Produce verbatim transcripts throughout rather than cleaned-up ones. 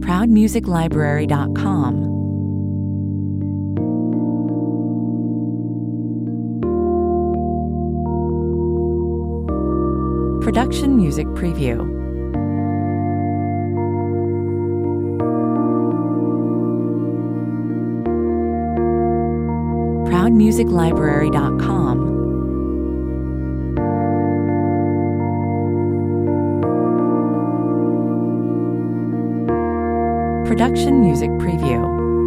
proud music library dot com. Production Music Preview. proud music library dot com. Production Music Preview.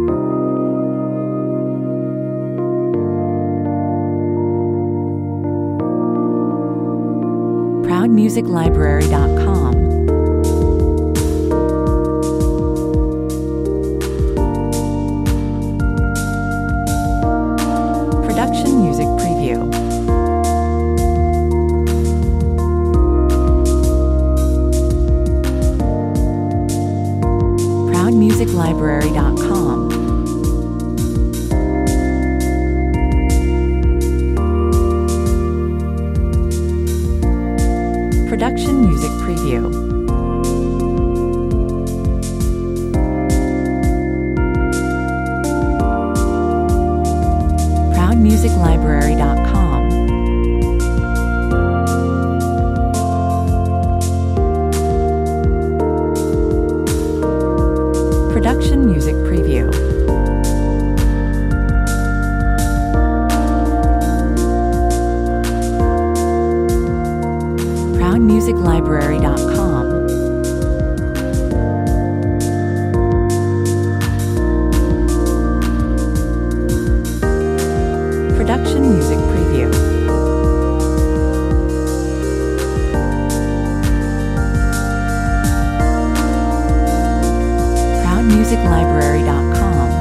proud music library dot com. Production Music Preview. proud music library dot com. Production Music Preview. proud music library dot com. Production Music Preview. proud music library dot com. Production Music Preview. proud music library dot com.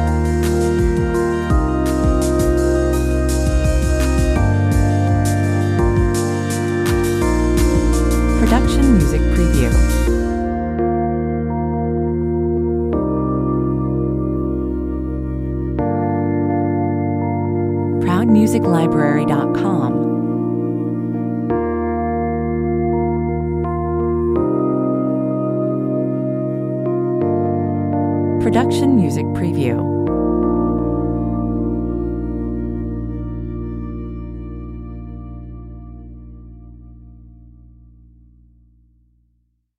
Production Music Preview. proud music library dot com. Production Music Preview.